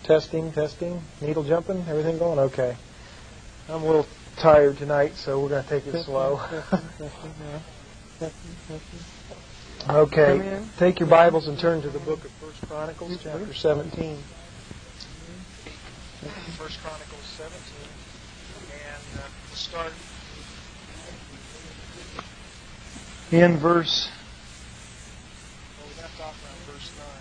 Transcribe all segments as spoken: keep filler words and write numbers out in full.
Testing, testing, needle jumping, everything going? Okay. I'm a little tired tonight, so we're going to take it slow. Okay. Take your Bibles and turn to the book of First Chronicles, chapter seventeen. First Chronicles seventeen. And uh, we'll start in verse... Well, we left off around verse nine.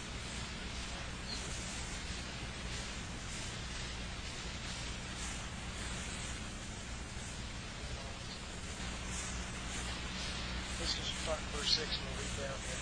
Let's just start in verse six and we'll read down here.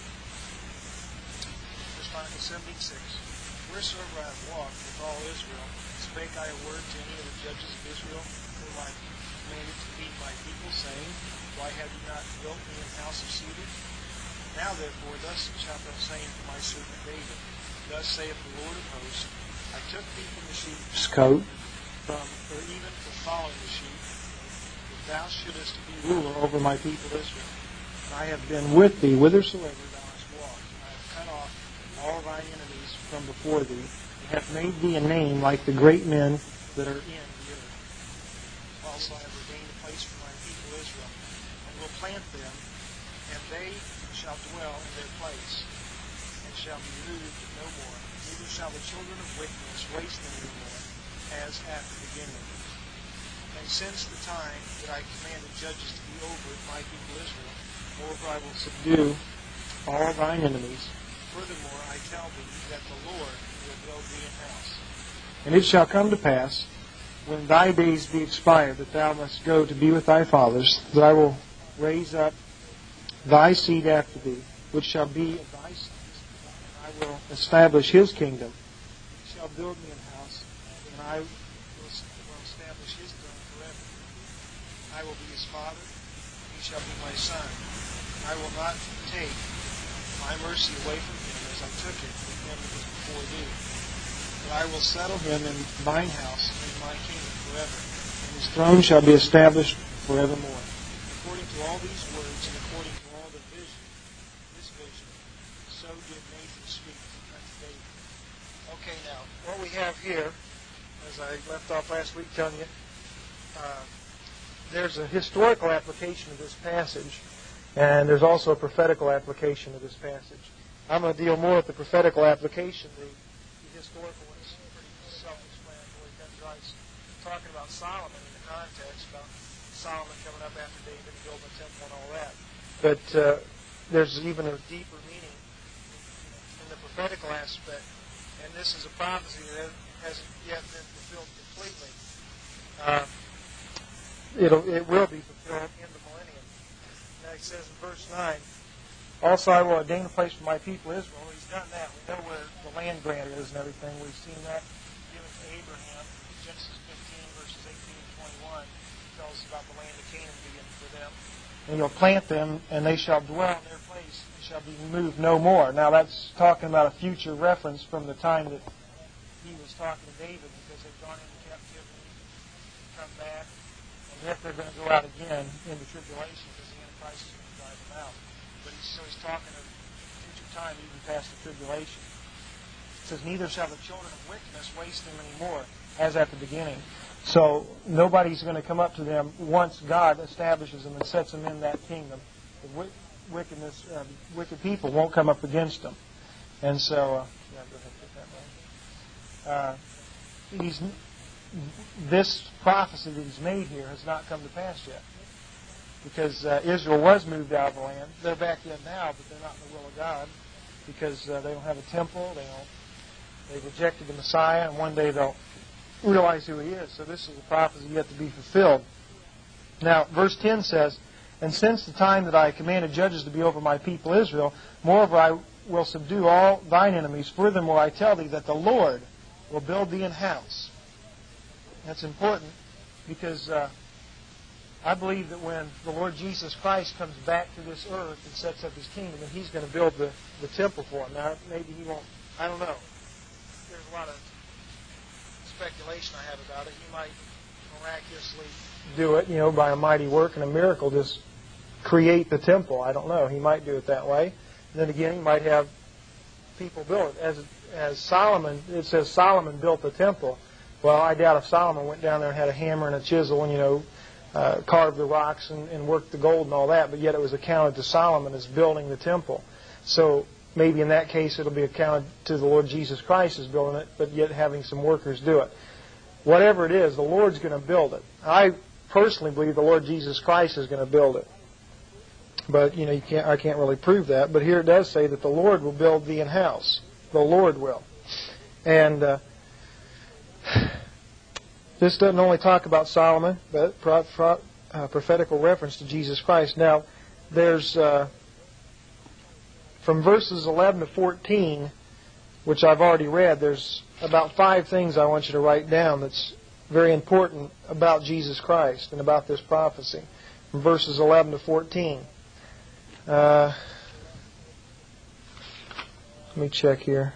First Chronicles seventeen six. Wheresoever I have walked with all Israel, spake I a word to any of the judges of Israel, whom I commanded to feed my people, saying, Why have ye not built me an house of cedar? Now therefore, thus shalt thou say unto my servant David, Thus saith the Lord of hosts, I took thee from the sheep's coat, from, or even from following the sheep, that thou shouldest be ruler over my people Israel. And I have been with thee whithersoever thou hast walked, and I have cut off all thine enemies from before thee, and have made thee a name like the great men that are in the earth. Also I have ordained a place for my people Israel, and will plant them, and they shall dwell in their place, and shall be moved no more. Neither shall the children of wickedness waste them any more, as at the beginning. And since the time that I commanded judges to be over my people Israel, moreover I will subdue all thine enemies. Furthermore, I tell thee that the Lord will build thee an house. And it shall come to pass, when thy days be expired, that thou must go to be with thy fathers, that I will raise up thy seed after thee, which shall be of thy sons, and I will establish his kingdom. He shall build me an house, and I will establish his throne forever. I will be his father, and he shall be my son. I will not take my mercy away from him as I took it from him that was before thee. But I will settle him in mine house and in my kingdom forever, and his throne shall be established forevermore. According to all these words, and according to all the vision, this vision, so did Nathan speak unto David. Okay, now, what we have here, as I left off last week telling you, uh, there's a historical application of this passage, and there's also a prophetical application of this passage. I'm going to deal more with the prophetical application. The, the historical is pretty self-explanatory. He's talking about Solomon in the context, about Solomon coming up after David and building the temple and all that. But uh, there's even a deeper meaning in the prophetical aspect, and this is a prophecy that hasn't yet been fulfilled completely. Uh, it'll, it will be fulfilled in the millennium. Now he says in verse nine, Also I will ordain a place for my people Israel. Well, he's done that. We know where the land grant is and everything. We've seen that given to Abraham. Genesis fifteen, verses eighteen and twenty-one tells us about the land of Canaan being for them. And you'll plant them, and they shall dwell in their place, and shall be removed no more. Now that's talking about a future reference from the time that he was talking to David, because they've gone into captivity, come back, and if they're going to go out again into tribulation, because the Antichrist is going to drive them out. But he's, so he's talking of future time, even past the tribulation. It says, Neither shall the children of wickedness waste them anymore, as at the beginning. So nobody's going to come up to them once God establishes them and sets them in that kingdom. The wickedness, uh, wicked people won't come up against them. And so, uh, yeah, go ahead and put that way. Uh, he's, this prophecy that he's made here has not come to pass yet. Because uh, Israel was moved out of the land. They're back in now, but they're not in the will of God. Because uh, they don't have a temple. They don't. They've rejected the Messiah, and one day they'll realize who he is. So this is a prophecy yet to be fulfilled. Now, verse ten says, And since the time that I commanded judges to be over my people Israel, moreover I will subdue all thine enemies. Furthermore I tell thee that the Lord will build thee an house. That's important because uh, I believe that when the Lord Jesus Christ comes back to this earth and sets up his kingdom, and he's going to build the, the temple for him. Now, maybe he won't. I don't know. There's a lot of speculation I have about it. He might miraculously do it, you know, by a mighty work and a miracle, just create the temple. I don't know. He might do it that way. And then again, he might have people build it. As as Solomon, it says Solomon built the temple. Well, I doubt if Solomon went down there and had a hammer and a chisel and, you know, uh, carved the rocks and, and worked the gold and all that, but yet it was accounted to Solomon as building the temple. So maybe in that case it'll be accounted to the Lord Jesus Christ as building it, but yet having some workers do it. Whatever it is, the Lord's going to build it. I personally believe the Lord Jesus Christ is going to build it. But, you know, you can't, I can't really prove that. But here it does say that the Lord will build thee an house. The Lord will. And uh, this doesn't only talk about Solomon, but pro- pro- uh, prophetical reference to Jesus Christ. Now, there's, uh, from verses eleven to fourteen, which I've already read, there's about five things I want you to write down that's very important about Jesus Christ and about this prophecy. From verses eleven to fourteen. Uh, let me check here.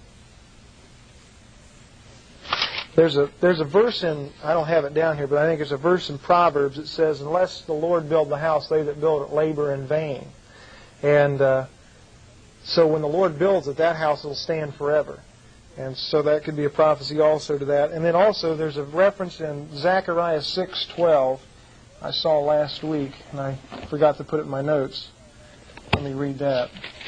There's a there's a verse in, I don't have it down here, but I think there's a verse in Proverbs that says, unless the Lord build the house, they that build it labor in vain. And uh, so when the Lord builds it, that house will stand forever. And so that could be a prophecy also to that. And then also there's a reference in Zechariah six twelve I saw last week, and I forgot to put it in my notes. Let me read that.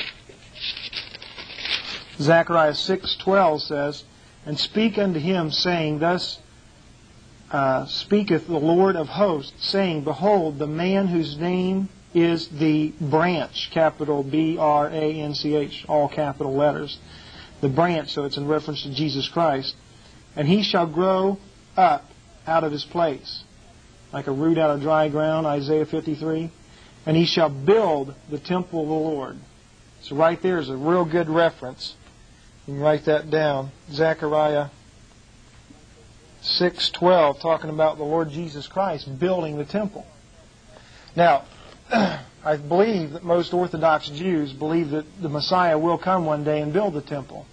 Zechariah six twelve says, and speak unto him, saying, thus uh, speaketh the Lord of hosts, saying, behold, the man whose name is the branch, capital B R A N C H, all capital letters. The branch, so it's in reference to Jesus Christ. And he shall grow up out of his place, like a root out of dry ground, Isaiah fifty-three. And he shall build the temple of the Lord. So right there is a real good reference. You can write that down. Zechariah six twelve, talking about the Lord Jesus Christ building the temple. Now, I believe that most Orthodox Jews believe that the Messiah will come one day and build the temple.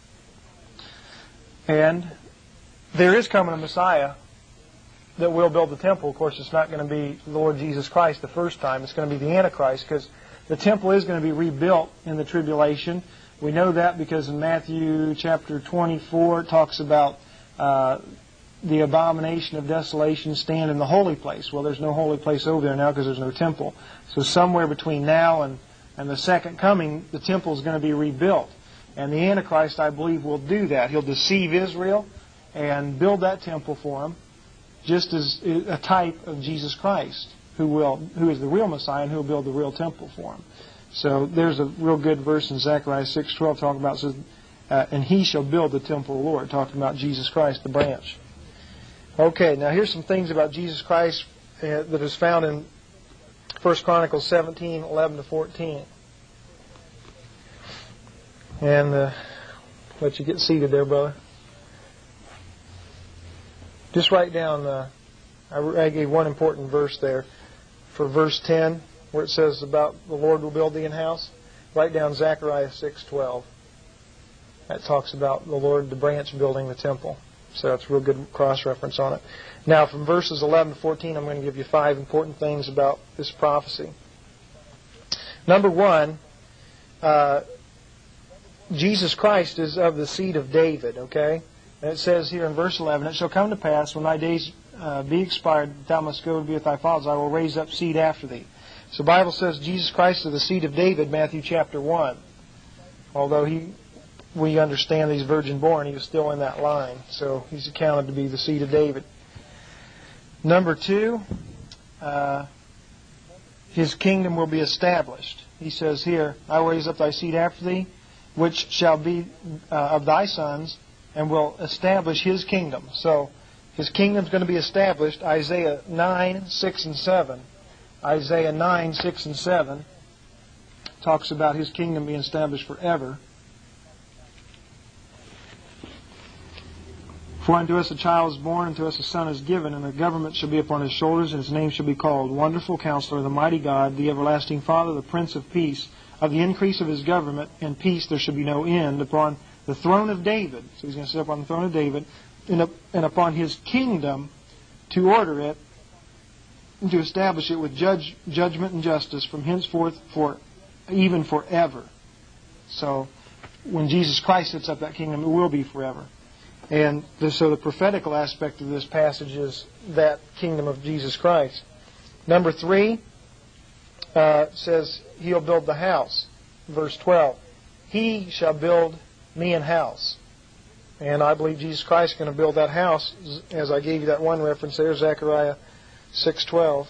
And there is coming a Messiah that will build the temple. Of course, it's not going to be the Lord Jesus Christ the first time. It's going to be the Antichrist, because the temple is going to be rebuilt in the tribulation. We know that because in Matthew chapter twenty-four it talks about uh, the abomination of desolation stand in the holy place. Well, there's no holy place over there now because there's no temple. So somewhere between now and, and the second coming, the temple is going to be rebuilt. And the Antichrist, I believe, will do that. He'll deceive Israel and build that temple for them, just as a type of Jesus Christ, who will, who is the real Messiah and who will build the real temple for him. So there's a real good verse in Zechariah six twelve talking about, says, uh, and he shall build the temple of the Lord, talking about Jesus Christ, the branch. Okay, now here's some things about Jesus Christ uh, that is found in First Chronicles seventeen, eleven to fourteen. And uh, let you get seated there, brother. Just write down, uh, I, I gave one important verse there for verse ten, where it says about the Lord will build thee an house. Write down Zechariah six twelve. That talks about the Lord, the branch, building the temple. So that's a real good cross-reference on it. Now, from verses eleven to fourteen, I'm going to give you five important things about this prophecy. Number one, uh, Jesus Christ is of the seed of David, okay? And it says here in verse eleven, it shall come to pass, when thy days uh, be expired, thou must go to be with thy fathers, I will raise up seed after thee. So the Bible says Jesus Christ is the seed of David, Matthew chapter one. Although he, we understand that he's virgin born, he was still in that line. So he's accounted to be the seed of David. Number two, uh, his kingdom will be established. He says here, I will raise up thy seed after thee, which shall be uh, of thy sons, and will establish his kingdom. So his kingdom is going to be established. Isaiah nine, six, and seven. Isaiah nine, six, and seven talks about his kingdom being established forever. For unto us a child is born, unto us a son is given, and the government shall be upon his shoulders, and his name shall be called Wonderful Counselor, the Mighty God, the Everlasting Father, the Prince of Peace. Of the increase of his government and peace there shall be no end upon the throne of David. So he's going to sit up on the throne of David, and, and upon his kingdom to order it, and to establish it with judge, judgment and justice from henceforth for even forever. So when Jesus Christ sets up that kingdom, it will be forever. And this, so the prophetical aspect of this passage is that kingdom of Jesus Christ. Number three uh, says He'll build the house. Verse twelve. He shall build me an house. And I believe Jesus Christ is going to build that house, as I gave you that one reference there, Zechariah six twelve.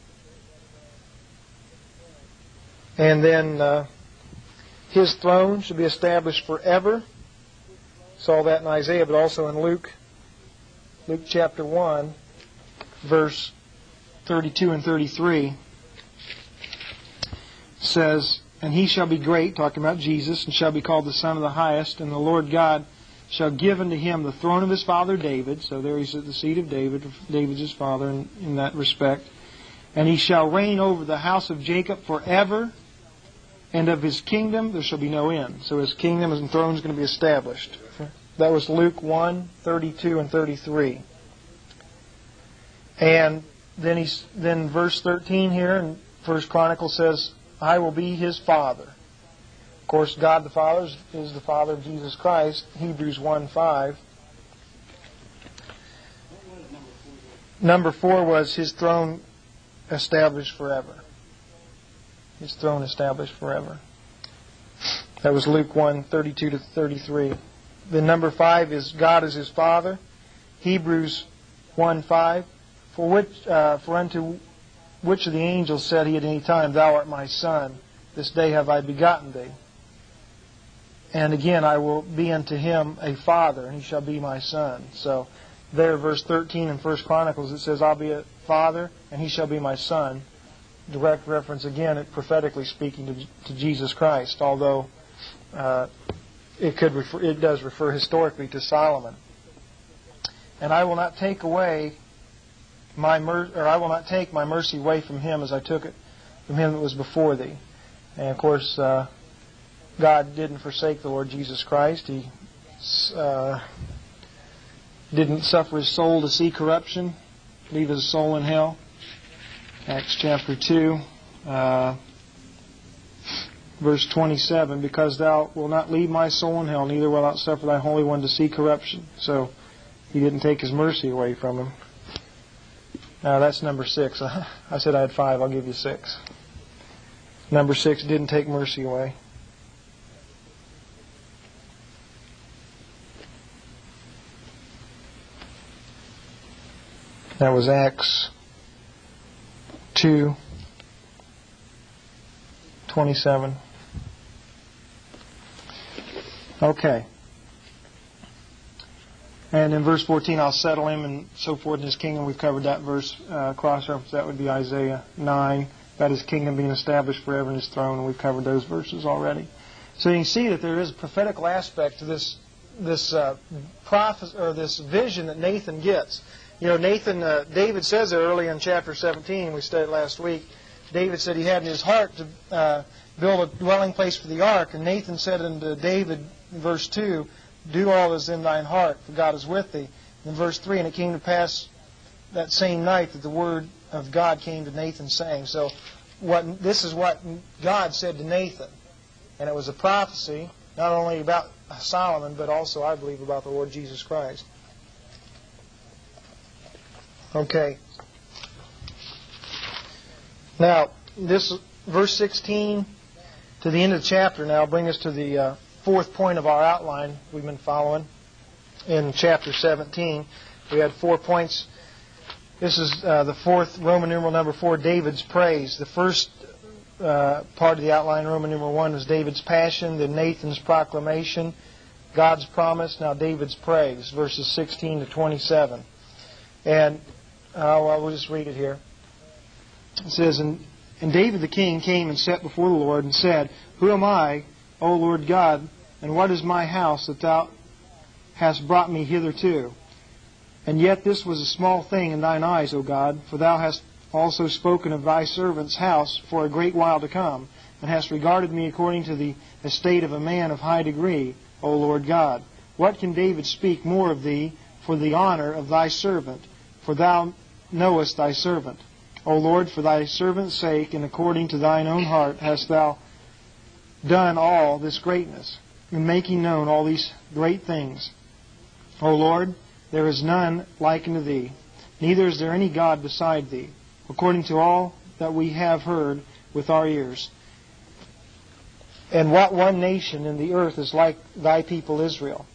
And then uh, His throne should be established forever. Saw that in Isaiah, but also in Luke, Luke chapter one, verse thirty-two and thirty-three, says, "And he shall be great," talking about Jesus, "and shall be called the Son of the Highest, and the Lord God shall give unto him the throne of his father David." So there he's at the seat of David. David's his father in, in that respect. "And he shall reign over the house of Jacob forever, and of his kingdom there shall be no end." So his kingdom and throne is going to be established. That was Luke one, thirty-two and thirty-three. And then he's then verse thirteen here in First Chronicles says, "I will be his father." Of course, God the Father is the Father of Jesus Christ. Hebrews one five. Number four was His throne established forever. His throne established forever. That was Luke one, thirty-two to thirty-three. Then number five is God is His Father. Hebrews one five. For which, uh, for unto which of the angels said He at any time, "Thou art my Son, this day have I begotten thee." And again, "I will be unto him a father, and he shall be my son." So there, verse thirteen in First Chronicles, it says, "I'll be a father, and he shall be my son." Direct reference again, it prophetically speaking to, to Jesus Christ, although uh, it could refer, it does refer historically to Solomon. "And I will not take away my mer- or I will not take my mercy away from him as I took it from him that was before thee." And of course, uh, God didn't forsake the Lord Jesus Christ. He uh, didn't suffer His soul to see corruption, leave His soul in hell. Acts chapter two, uh, verse twenty-seven, "Because thou wilt not leave my soul in hell, neither wilt thou suffer thy Holy One to see corruption." So He didn't take His mercy away from him. Now that's number six. I said I had five. I'll give you six. Number six, didn't take mercy away. That was Acts two twenty-seven. Okay. And in verse fourteen, "I'll settle him," and so forth, "in his kingdom." We've covered that verse. Uh, cross-reference, that would be Isaiah nine. About his kingdom being established forever in his throne, and we've covered those verses already. So you can see that there is a prophetical aspect to this this uh, prophecy, or this vision that Nathan gets. You know, Nathan, uh, David says there early in chapter seventeen, we studied last week, David said he had in his heart to uh, build a dwelling place for the ark. And Nathan said unto David, in verse two, "Do all that is in thine heart, for God is with thee." In verse three, "And it came to pass that same night that the word of God came to Nathan, saying." So what this is what God said to Nathan. And it was a prophecy, not only about Solomon, but also, I believe, about the Lord Jesus Christ. Okay. Now, this verse sixteen to the end of the chapter now bring us to the uh, fourth point of our outline we've been following in chapter seventeen. We had four points. This is uh, the fourth, Roman numeral number four, David's praise. The first uh, part of the outline, Roman numeral one, was David's passion, then Nathan's proclamation, God's promise, now David's praise, verses sixteen to twenty-seven. And uh, well, we'll just read it here. It says, and, and David the king came and sat before the Lord and said, "Who am I, O Lord God, and what is my house that thou hast brought me hitherto? And yet this was a small thing in thine eyes, O God, for thou hast also spoken of thy servant's house for a great while to come, and hast regarded me according to the estate of a man of high degree, O Lord God. What can David speak more of thee for the honor of thy servant? For thou knowest thy servant. O Lord, for thy servant's sake, and according to thine own heart, hast thou done all this greatness. in making known all these great things. O Lord, there is none like unto Thee, neither is there any God beside Thee, according to all that we have heard with our ears. And what one nation in the earth is like Thy people Israel,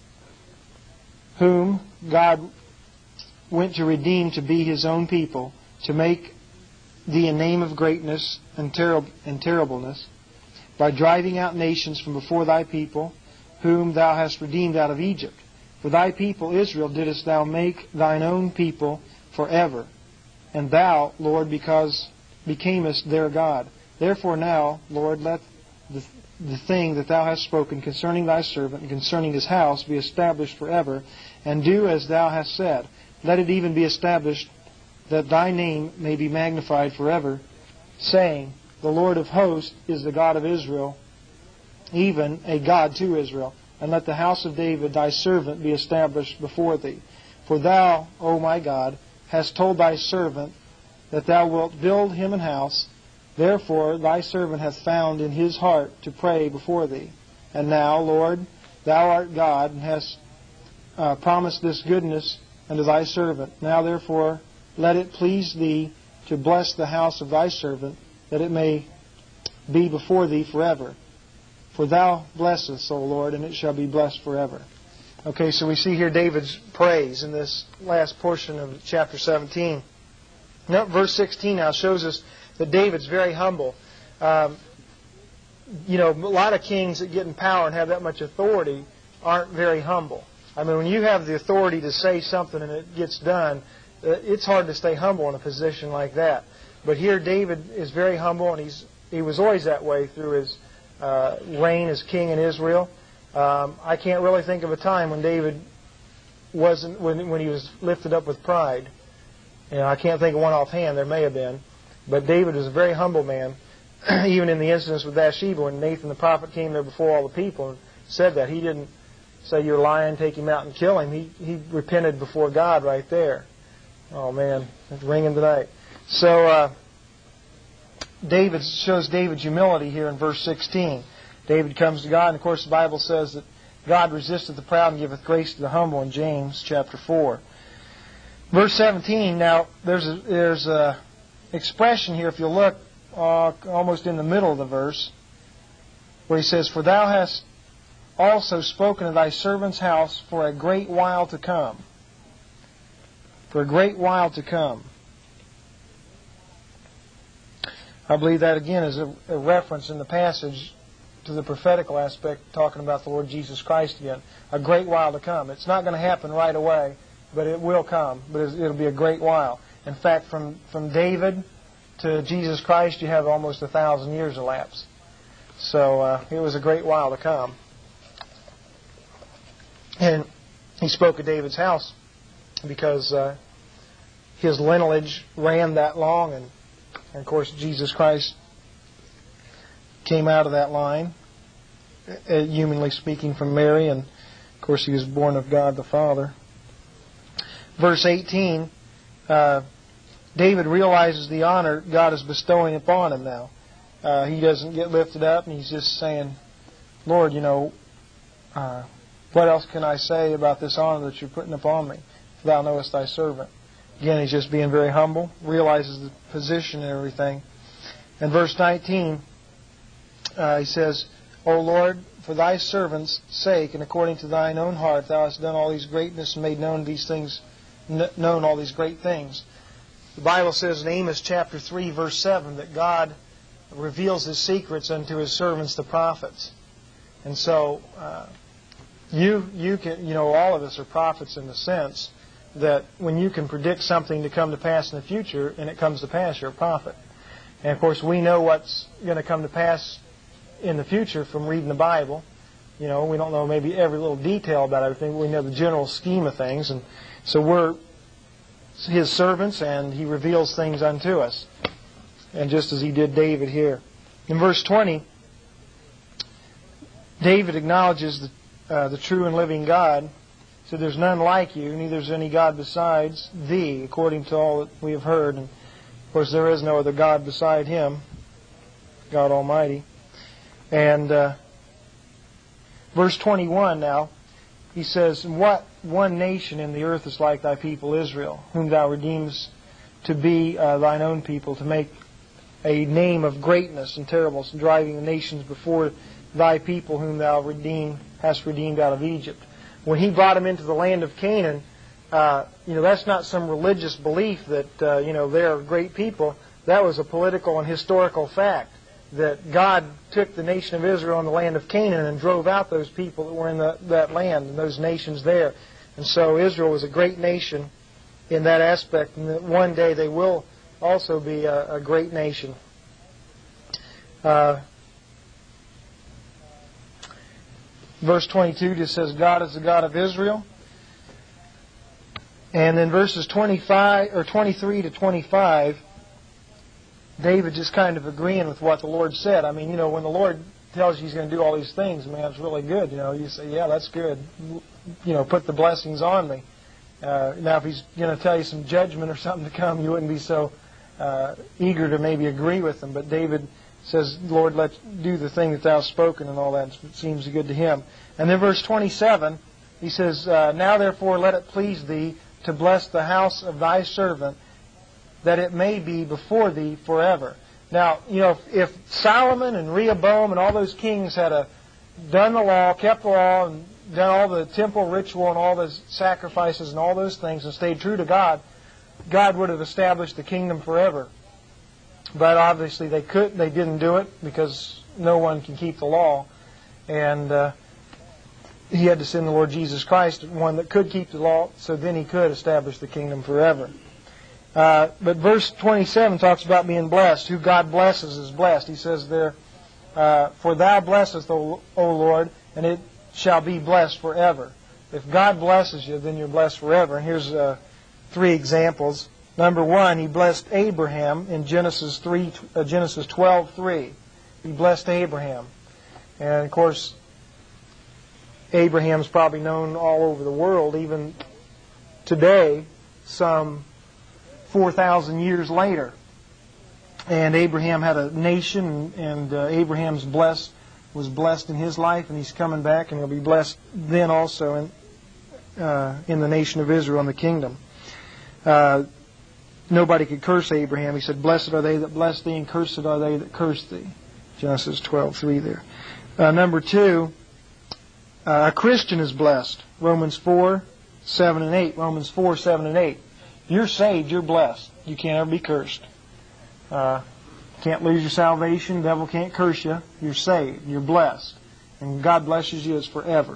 whom God went to redeem to be His own people, to make Thee a name of greatness and, terri- and terribleness, by driving out nations from before Thy people, whom Thou hast redeemed out of Egypt. For Thy people Israel didst Thou make Thine own people forever. And Thou, Lord, because becamest their God. Therefore now, Lord, let the, the thing that Thou hast spoken concerning Thy servant and concerning his house be established forever, and do as Thou hast said. Let it even be established that Thy name may be magnified forever, saying, The Lord of hosts is the God of Israel, even a God to Israel. And let the house of David, Thy servant, be established before Thee. For Thou, O my God, hast told Thy servant that Thou wilt build him an house. Therefore Thy servant hath found in his heart to pray before Thee. And now, Lord, Thou art God, and hast uh, promised this goodness unto Thy servant. Now therefore let it please Thee to bless the house of Thy servant, that it may be before Thee forever. For Thou blessest, O Lord, and it shall be blessed forever. Okay, so we see here David's praise in this last portion of chapter seventeen. Now, verse sixteen now shows us that David's very humble. Um, you know, a lot of kings that get in power and have that much authority aren't very humble. I mean, when you have the authority to say something and it gets done, it's hard to stay humble in a position like that. But here David is very humble, and he's he was always that way through his uh, reign as king in Israel. Um, I can't really think of a time when David wasn't when when he was lifted up with pride. You know, I can't think of one offhand. There may have been, but David was a very humble man. Even in the instance with Bathsheba, when Nathan the prophet came there before all the people and said that, he didn't say, "You're lying, take him out and kill him." He he repented before God right there. Oh man, it's ringing tonight. So uh, David shows David's humility here in verse sixteen. David comes to God, and of course the Bible says that God resisteth the proud and giveth grace to the humble in James chapter four. Verse seventeen, now there's a, there's a expression here, if you look, uh, almost in the middle of the verse, where he says, For Thou hast also spoken of Thy servant's house for a great while to come. For a great while to come. I believe that again is a, a reference in the passage to the prophetical aspect, talking about the Lord Jesus Christ again. A great while to come. It's not going to happen right away, but it will come. But it'll be a great while. In fact, from, from David to Jesus Christ, you have almost a thousand years elapsed. So uh, it was a great while to come. And he spoke of David's house because uh, his lineage ran that long, and, and of course Jesus Christ came out of that line, uh, humanly speaking, from Mary, and of course he was born of God the Father. Verse eighteen, uh, David realizes the honor God is bestowing upon him now. Uh, he doesn't get lifted up, and he's just saying, Lord, you know, uh, what else can I say about this honor that you're putting upon me? For Thou knowest Thy servant. Again, he's just being very humble, realizes the position and everything. And verse nineteen, uh, he says, O Lord, for Thy servant's sake, and according to Thine own heart, Thou hast done all these greatness and made known these things, known all these great things. The Bible says in Amos chapter three, verse seven, that God reveals His secrets unto His servants, the prophets. And so, uh, you you can, you know, all of us are prophets in the sense that when you can predict something to come to pass in the future, and it comes to pass, you're a prophet. And of course, we know what's going to come to pass in the future from reading the Bible. You know, we don't know maybe every little detail about everything, but we know the general scheme of things. And so we're His servants, and He reveals things unto us. And just as He did David here. In verse twenty, David acknowledges the, uh, the true and living God. So there's none like you, neither is any God besides Thee, according to all that we have heard. And of course, there is no other God beside Him, God Almighty. And uh, verse twenty-one now, he says, "What one nation in the earth is like thy people Israel, whom thou redeemest to be uh, thine own people, to make a name of greatness and terribleness, driving the nations before thy people, whom thou redeemed, hast redeemed out of Egypt." When he brought them into the land of Canaan, uh, you know, that's not some religious belief that, uh, you know, they're great people. That was a political and historical fact, that God took the nation of Israel in the land of Canaan and drove out those people that were in the, that land and those nations there. And so Israel was a great nation in that aspect, and that one day they will also be a, a great nation. Uh, verse twenty-two just says, "God is the God of Israel." And then verses twenty-five or twenty-three to twenty-five, David just kind of agreeing with what the Lord said. I mean, you know, when the Lord tells you He's going to do all these things, man, it's really good. You know, you say, "Yeah, that's good." You know, put the blessings on me. Uh, now, if He's going to tell you some judgment or something to come, you wouldn't be so uh, eager to maybe agree with Him. But David says, "Lord, let's do the thing that Thou hast spoken," and all that. It seems good to him. And then verse twenty-seven, he says, uh, "Now therefore let it please Thee to bless the house of Thy servant, that it may be before Thee forever." Now, you know, if, if Solomon and Rehoboam and all those kings had a, done the law, kept the law, and done all the temple ritual and all the sacrifices and all those things and stayed true to God, God would have established the kingdom forever. But obviously they could, they didn't do it because no one can keep the law, and uh, He had to send the Lord Jesus Christ, one that could keep the law, so then He could establish the kingdom forever. Uh, but verse twenty-seven talks about being blessed. Who God blesses is blessed. He says there, uh, "For Thou blessest, O, o Lord, and it shall be blessed forever." If God blesses you, then you're blessed forever. And here's uh, three examples. Number one, He blessed Abraham in Genesis three, uh, Genesis twelve three. He blessed Abraham, and of course, Abraham's probably known all over the world, even today, some four thousand years later. And Abraham had a nation, and uh, Abraham's blessed, was blessed in his life, and he's coming back, and he'll be blessed then also in, uh, in the nation of Israel and the kingdom. Uh, nobody could curse Abraham. He said, "Blessed are they that bless thee, and cursed are they that curse thee." Genesis twelve three there. Uh, number two, uh, a Christian is blessed. Romans four seven and eight. Romans four seven and eight. If you're saved, you're blessed. You can't ever be cursed. Uh, can't lose your salvation. The devil can't curse you. You're saved. You're blessed. And God blesses you as forever.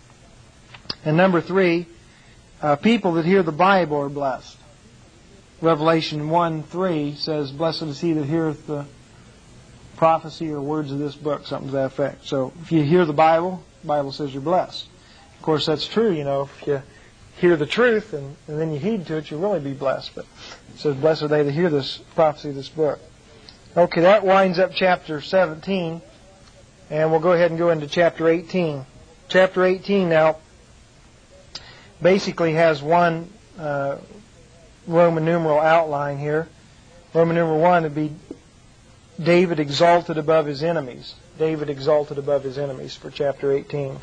And number three, uh, people that hear the Bible are blessed. Revelation one three says, "Blessed is he that heareth the prophecy or words of this book," something to that effect. So if you hear the Bible, the Bible says you're blessed. Of course, that's true. You know, if you hear the truth and, and then you heed to it, you'll really be blessed. But it says, "Blessed are they that hear this prophecy of this book." Okay, that winds up chapter seventeen, and we'll go ahead and go into chapter eighteen. Chapter eighteen now basically has one uh, Roman numeral outline here. Roman numeral one would be David exalted above his enemies. David exalted above his enemies for chapter eighteen.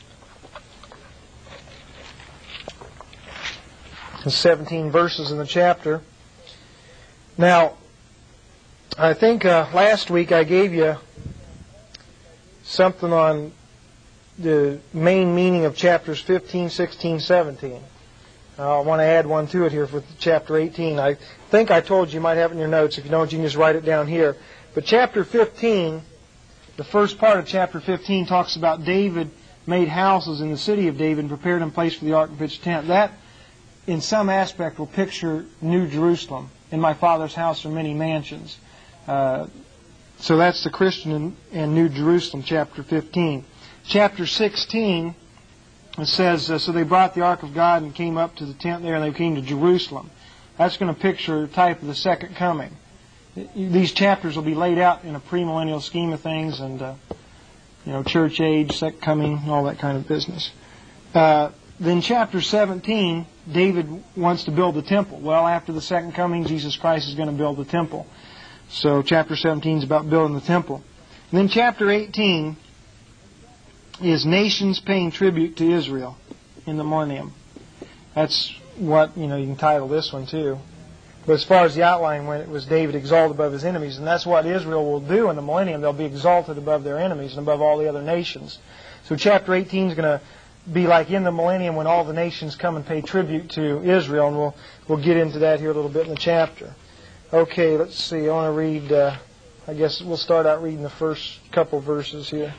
There's seventeen verses in the chapter. Now, I think uh, last week I gave you something on the main meaning of chapters fifteen, sixteen, seventeen. Uh, I want to add one to it here for chapter eighteen. I think I told you, you might have it in your notes. If you don't, you can just write it down here. But chapter fifteen, the first part of chapter fifteen talks about David made houses in the city of David and prepared a place for the ark and pitched tent. That, in some aspect, will picture New Jerusalem. "In my Father's house are many mansions." Uh, so that's the Christian and, and New Jerusalem, chapter fifteen. Chapter sixteen, it says, uh, "So they brought the ark of God and came up to the tent there, and they came to Jerusalem." That's going to picture a type of the second coming. These chapters will be laid out in a premillennial scheme of things, and uh, you know, church age, second coming, all that kind of business. Uh, then chapter seventeen, David wants to build the temple. Well, after the second coming, Jesus Christ is going to build the temple. So chapter seventeen is about building the temple. And then chapter eighteen is nations paying tribute to Israel in the millennium. That's what, you know, you can title this one too. But as far as the outline went, it was David exalted above his enemies. And that's what Israel will do in the millennium. They'll be exalted above their enemies and above all the other nations. So chapter eighteen is going to be like in the millennium when all the nations come and pay tribute to Israel. And we'll, we'll get into that here a little bit in the chapter. Okay, let's see. I want to read, uh, I guess we'll start out reading the first couple verses here.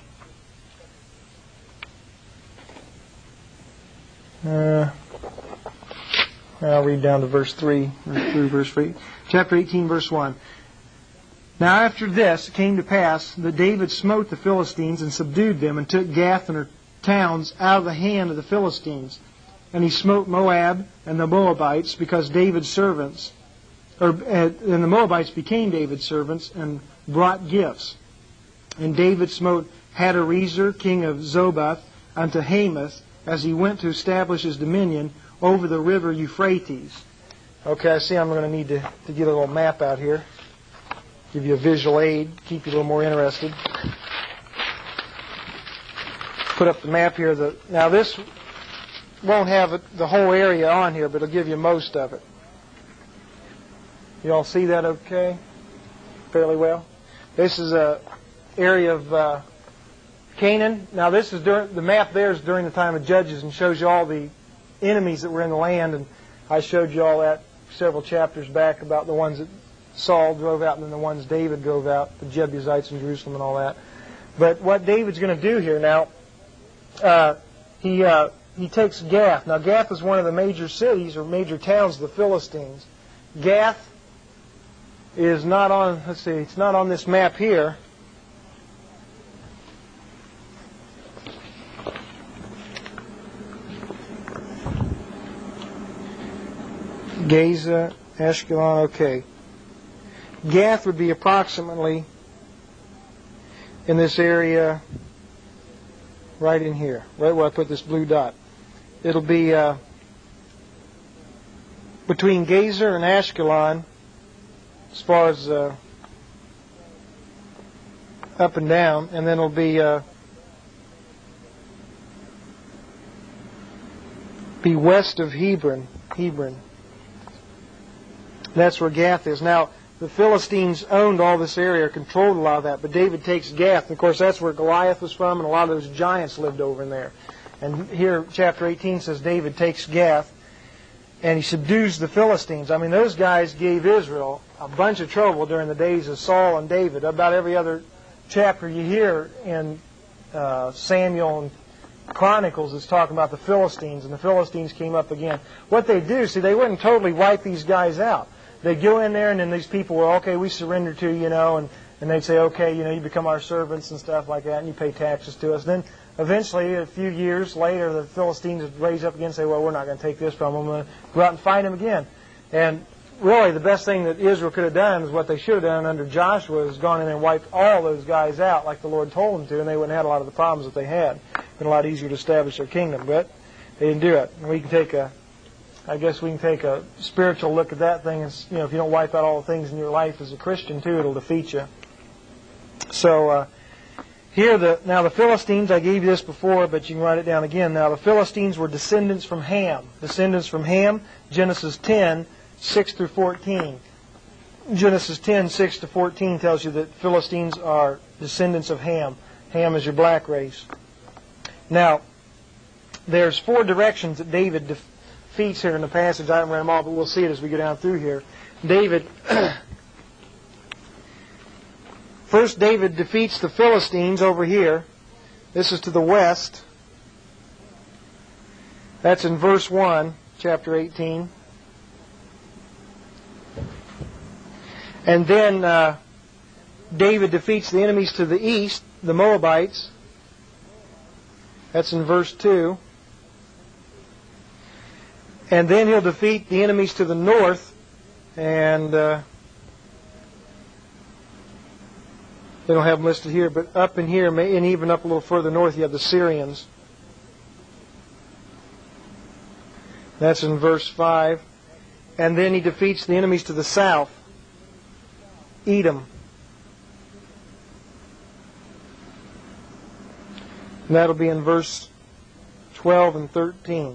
Uh... I'll read down to verse three, through verse three. Chapter eighteen, verse one. Now after this it came to pass that David smote the Philistines and subdued them, and took Gath and her towns out of the hand of the Philistines. And he smote Moab and the Moabites, because David's servants, or and the Moabites became David's servants and brought gifts. And David smote Hadarezer, king of Zobath, unto Hamath, as he went to establish his dominion over the river Euphrates. Okay, I see I'm going to need to, to get a little map out here. Give you a visual aid, keep you a little more interested. Put up the map here. The, now this won't have it, the whole area on here, but it'll give you most of it. You all see that okay? Fairly well? This is a area of uh, Canaan. Now this is during, the map there is during the time of Judges and shows you all the enemies that were in the land, and I showed you all that several chapters back about the ones that Saul drove out and then the ones David drove out, the Jebusites in Jerusalem and all that. But what David's going to do here now, uh, he uh, he takes Gath. Now Gath is one of the major cities or major towns of the Philistines. Gath is not on, let's see, it's not on this map here. Gaza, Ashkelon, okay. Gath would be approximately in this area right in here, right where I put this blue dot. It'll be uh, between Gaza and Ashkelon as far as uh, up and down, and then it'll be uh, be west of Hebron. Hebron. That's where Gath is. Now, the Philistines owned all this area, controlled a lot of that, but David takes Gath. And of course, that's where Goliath was from, and a lot of those giants lived over in there. And here, chapter eighteen says David takes Gath, and he subdues the Philistines. I mean, those guys gave Israel a bunch of trouble during the days of Saul and David. About every other chapter you hear in uh, Samuel and Chronicles is talking about the Philistines, and the Philistines came up again. What they do, see, they wouldn't totally wipe these guys out. They'd go in there, and then these people were, okay, we surrender to you, you know, and, and they'd say, okay, you know, you become our servants and stuff like that, and you pay taxes to us. Then eventually, a few years later, the Philistines would raise up again and say, well, we're not going to take this from them. We're going to go out and fight them again. And really, the best thing that Israel could have done is what they should have done under Joshua, is gone in and wiped all those guys out like the Lord told them to, and they wouldn't have had a lot of the problems that they had. It would have been a lot easier to establish their kingdom, but they didn't do it. And we can take a, I guess we can take a spiritual look at that thing. And, you know, if you don't wipe out all the things in your life as a Christian too, it'll defeat you. So uh, here, the now the Philistines, I gave you this before, but you can write it down again. Now the Philistines were descendants from Ham. Descendants from Ham, Genesis ten, six through fourteen. Genesis ten, six to fourteen tells you that Philistines are descendants of Ham. Ham is your black race. Now, there's four directions that David defeats here in the passage. I haven't read them all, but we'll see it as we go down through here. David, first David defeats the Philistines over here. This is to the west. That's in verse one, chapter eighteen. And then uh, David defeats the enemies to the east, the Moabites. That's in verse two. And then he'll defeat the enemies to the north, and uh, they don't have them listed here, but up in here, and even up a little further north, you have the Syrians. That's in verse five. And then he defeats the enemies to the south, Edom. And that'll be in verse twelve and thirteen.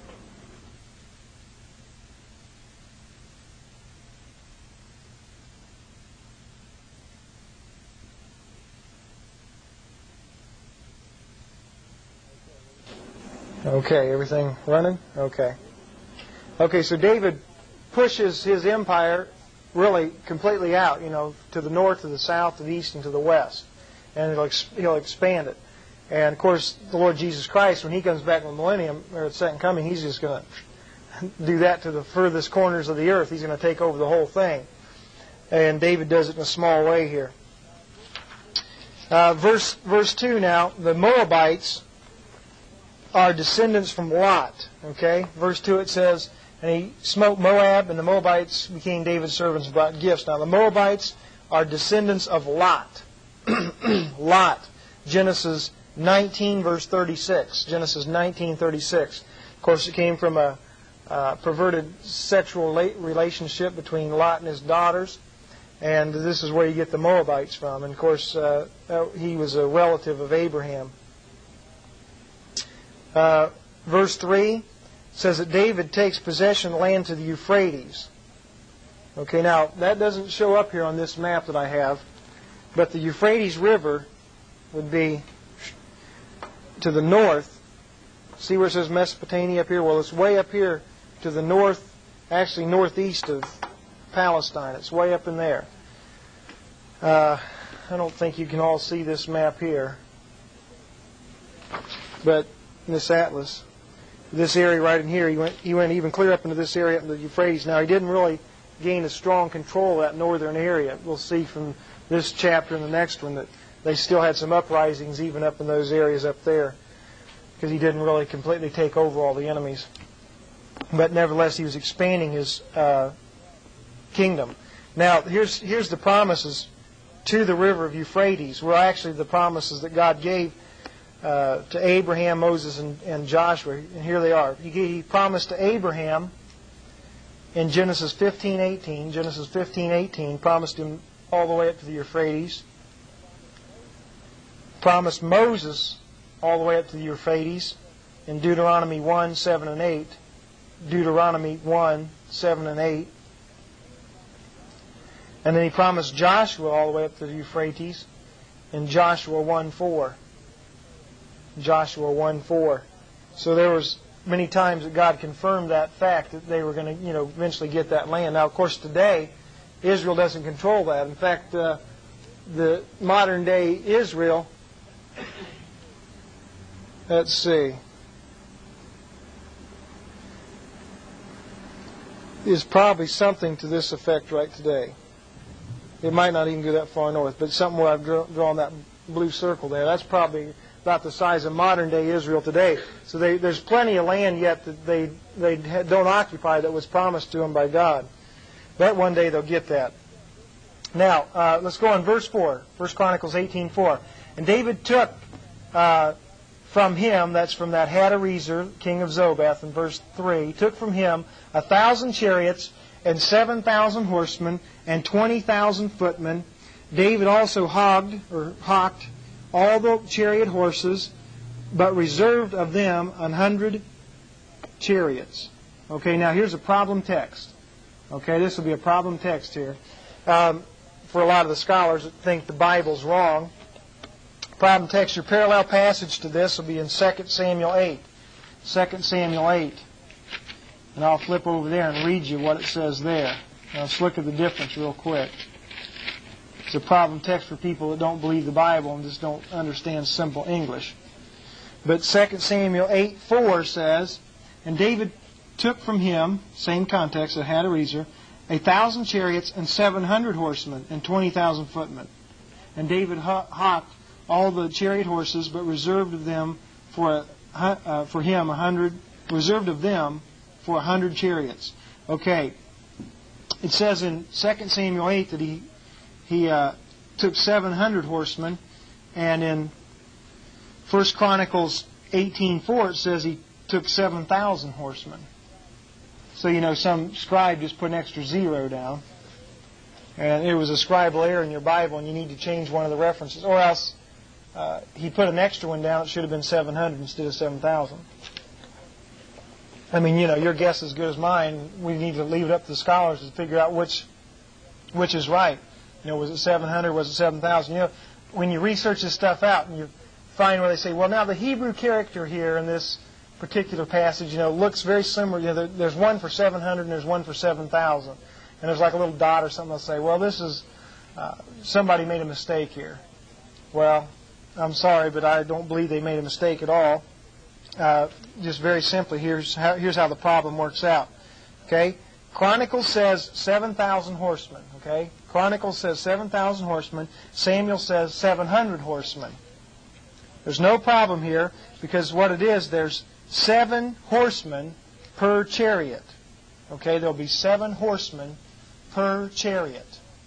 Okay, everything running? Okay. Okay, so David pushes his empire really completely out, you know, to the north, to the south, to the east, and to the west. And he'll, ex- he'll expand it. And, of course, the Lord Jesus Christ, when He comes back in the millennium, or at the second coming, He's just going to do that to the furthest corners of the earth. He's going to take over the whole thing. And David does it in a small way here. Uh, verse, verse two now, the Moabites are descendants from Lot. Okay? Verse two it says, and he smote Moab, and the Moabites became David's servants and brought gifts. Now the Moabites are descendants of Lot. Lot. Genesis nineteen, verse thirty-six. Genesis nineteen, thirty-six. Of course, it came from a uh, perverted sexual relationship between Lot and his daughters. And this is where you get the Moabites from. And, of course, uh, he was a relative of Abraham. Uh, verse three says that David takes possession of land to the Euphrates. Okay, now, that doesn't show up here on this map that I have. But the Euphrates River would be to the north. See where it says Mesopotamia up here? Well, it's way up here to the north, actually northeast of Palestine. It's way up in there. Uh, I don't think you can all see this map here. But this atlas, this area right in here, he went, he went even clear up into this area, up into the Euphrates. Now, he didn't really gain a strong control of that northern area. We'll see from this chapter and the next one that they still had some uprisings even up in those areas up there, because he didn't really completely take over all the enemies. But nevertheless, he was expanding his uh, kingdom. Now, here's here's the promises to the river of Euphrates, were actually the promises that God gave uh, to Abraham, Moses, and, and Joshua. And here they are. He, he promised to Abraham in Genesis fifteen eighteen, Genesis fifteen eighteen, promised him all the way up to the Euphrates. Promised Moses all the way up to the Euphrates in Deuteronomy one, seven, and eight. Deuteronomy one, seven, and eight. And then he promised Joshua all the way up to the Euphrates in Joshua one, four. Joshua one, four. So there was many times that God confirmed that fact that they were going to, you know, eventually get that land. Now, of course, today, Israel doesn't control that. In fact, uh, the modern day Israel, let's see, is probably something to this effect right today. It might not even go that far north, but something where I've drawn that blue circle there. That's probably about the size of modern-day Israel today. So they, there's plenty of land yet that they they don't occupy that was promised to them by God. But one day they'll get that. Now, uh, let's go on verse four, First Chronicles eighteen four. And David took uh, from him, that's from that Hadarezer, king of Zobeth, in verse three, took from him a thousand chariots and seven thousand horsemen and twenty thousand footmen. David also hogged, or hawked, all the chariot horses, but reserved of them an hundred chariots. Okay, now here's a problem text. Okay, this will be a problem text here. Um, for a lot of the scholars that think the Bible's wrong. Problem text, your parallel passage to this will be in Second Samuel eight. Second Samuel eight. And I'll flip over there and read you what it says there. Now let's look at the difference real quick. It's a problem text for people that don't believe the Bible and just don't understand simple English. But Second Samuel eight four says, and David took from him, same context, that Hadarezer, a thousand chariots and seven hundred horsemen and twenty thousand footmen. And David hawked all the chariot horses, but reserved of them for a, uh, for him a hundred, reserved of them for a hundred chariots. Okay, it says in Second Samuel eight that he he uh, took seven hundred horsemen, and in First Chronicles eighteen four it says he took seven thousand horsemen. So, you know, some scribe just put an extra zero down. And it was a scribal error in your Bible, and you need to change one of the references. Or else uh, he put an extra one down. It should have been seven hundred instead of seven thousand. I mean, you know, your guess is as good as mine. We need to leave it up to the scholars to figure out which which is right. You know, was it seven hundred? Was it seven thousand? You know, when you research this stuff out and you find where they say, well, now the Hebrew character here in this particular passage, you know, looks very similar. You know, there, there's one for seven hundred and there's one for seven thousand. And there's like a little dot or something. They'll say, well, this is, uh, somebody made a mistake here. Well, I'm sorry, but I don't believe they made a mistake at all. Uh, just very simply, here's how, here's how the problem works out. Okay? Chronicles says seven thousand horsemen. Okay? Chronicles says seven thousand horsemen. Samuel says seven hundred horsemen. There's no problem here because what it is, there's seven horsemen per chariot. Okay? There'll be seven horsemen per chariot.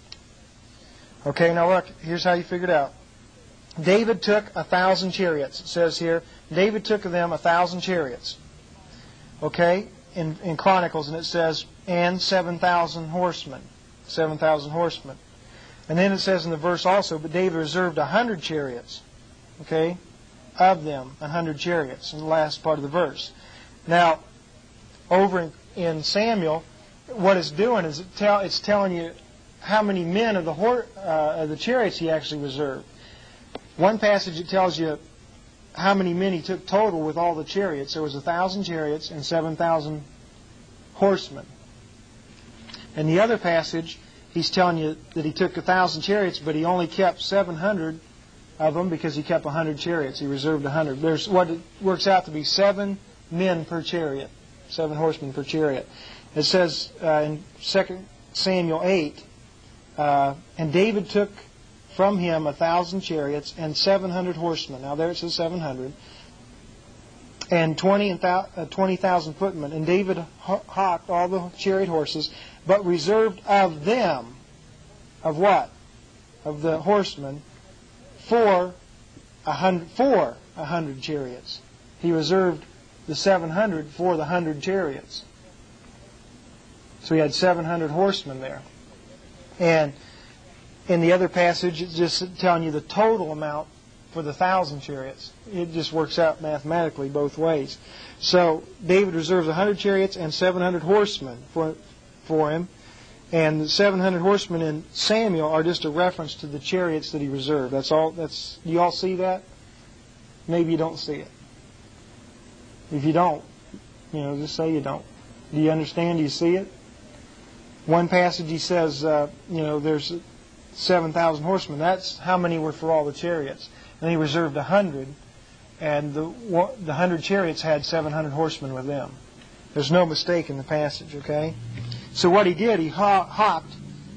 Okay, now look, here's how you figure it out. David took a thousand chariots. It says here, David took of them a thousand chariots. Okay, in, in Chronicles, and it says, and seven thousand horsemen. Seven thousand horsemen. And then it says in the verse also, but David reserved a hundred chariots. Okay, of them, a hundred chariots, in the last part of the verse. Now, over in, in Samuel, what it's doing is it tell, it's telling you how many men of the, hor- uh, of the chariots he actually reserved. One passage, it tells you how many men he took total with all the chariots. There was a thousand chariots and seven thousand horsemen. And the other passage, he's telling you that he took a thousand chariots, but he only kept seven hundred of them because he kept a hundred chariots. He reserved a hundred. There's what it works out to be seven men per chariot, seven horsemen per chariot. It says uh, in Second Samuel eight, uh, and David took from him a thousand chariots and seven hundred horsemen. Now there it says seven hundred. And twenty and thou, uh, twenty thousand footmen. And David hawked all the chariot horses, but reserved of them, of what? Of the horsemen, for a hundred, for a hundred chariots. He reserved the seven hundred for the hundred chariots. So he had seven hundred horsemen there. And in the other passage, it's just telling you the total amount for the thousand chariots. It just works out mathematically both ways. So David reserves one hundred chariots and seven hundred horsemen for for him. And the seven hundred horsemen in Samuel are just a reference to the chariots that he reserved. That's all. That's you all see that? Maybe you don't see it. If you don't, you know, just say you don't. Do you understand? Do you see it? One passage he says, uh, you know, there's seven thousand horsemen. That's how many were for all the chariots. And he reserved a hundred, and the the hundred chariots had seven hundred horsemen with them. There's no mistake in the passage, okay? So what he did, he haw- hawked,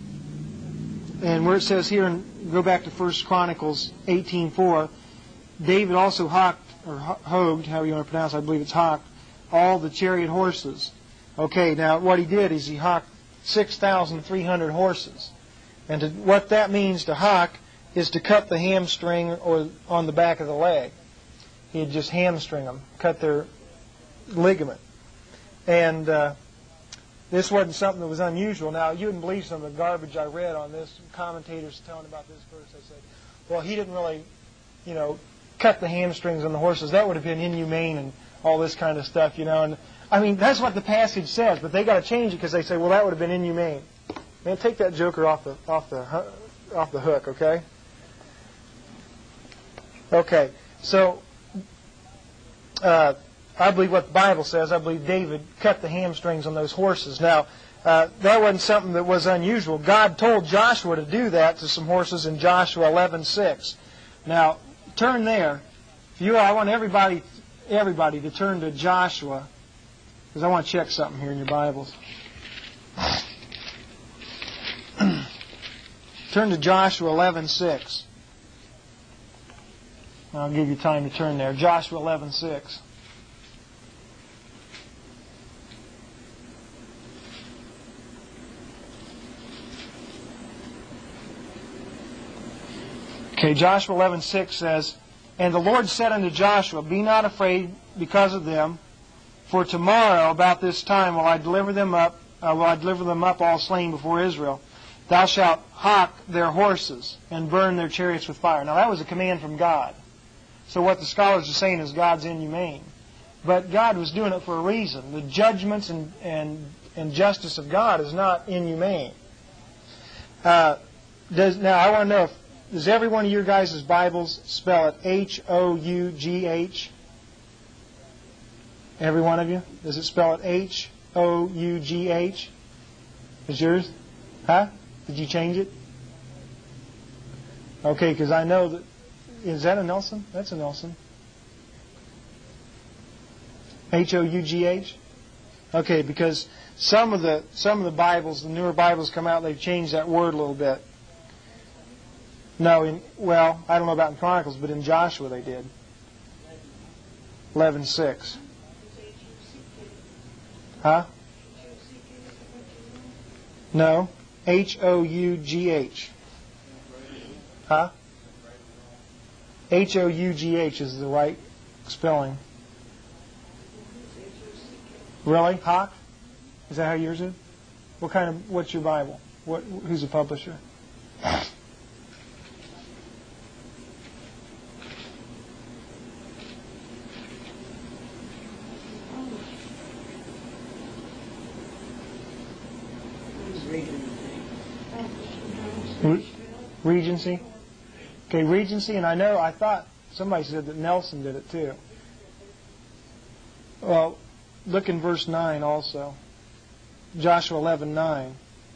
and where it says here, and go back to First Chronicles eighteen four, David also hawked, or hogged, however you want to pronounce it, I believe it's hawked, all the chariot horses. Okay, now what he did is he hawked six thousand three hundred horses. And to, what that means to hawk is to cut the hamstring or on the back of the leg. He'd just hamstring them, cut their ligament. And uh, this wasn't something that was unusual. Now, you wouldn't believe some of the garbage I read on this. Commentators telling about this verse, they said, well, he didn't really, you know, cut the hamstrings on the horses. That would have been inhumane and all this kind of stuff, you know. And I mean, that's what the passage says, but they got to change it because they say, well, that would have been inhumane. Man, take that joker off the off the off the hook, okay? Okay, so uh, I believe what the Bible says. I believe David cut the hamstrings on those horses. Now, uh, that wasn't something that was unusual. God told Joshua to do that to some horses in Joshua eleven six. Now, turn there. If you, I want everybody, everybody to turn to Joshua, because I want to check something here in your Bibles. Turn to Joshua eleven six. I'll give you time to turn there. Joshua eleven six. Okay, Joshua eleven six says, and the Lord said unto Joshua, be not afraid because of them, for tomorrow about this time will I deliver them up, uh, will I deliver them up all slain before Israel. Thou shalt hock their horses and burn their chariots with fire. Now that was a command from God. So what the scholars are saying is God's inhumane. But God was doing it for a reason. The judgments and, and, and justice of God is not inhumane. Uh, does, now I want to know, if, does every one of your guys' Bibles spell it H O U G H? Every one of you? Does it spell it H O U G H? Is yours? Huh? Did you change it? Okay, because I know that... Is that a Nelson? That's a Nelson. H O U G H? Okay, because some of the some of the Bibles, the newer Bibles come out, they've changed that word a little bit. No, in, well, I don't know about in Chronicles, but in Joshua they did. eleven six. Huh? No. H O U G H. Huh? H O U G H is the right spelling. Really? Hock? Is that how yours is? What kind of, what's your Bible? What, who's the publisher? Regency? Okay, Regency, and I know, I thought somebody said that Nelson did it too. Well, look in verse nine also. Joshua eleven nine.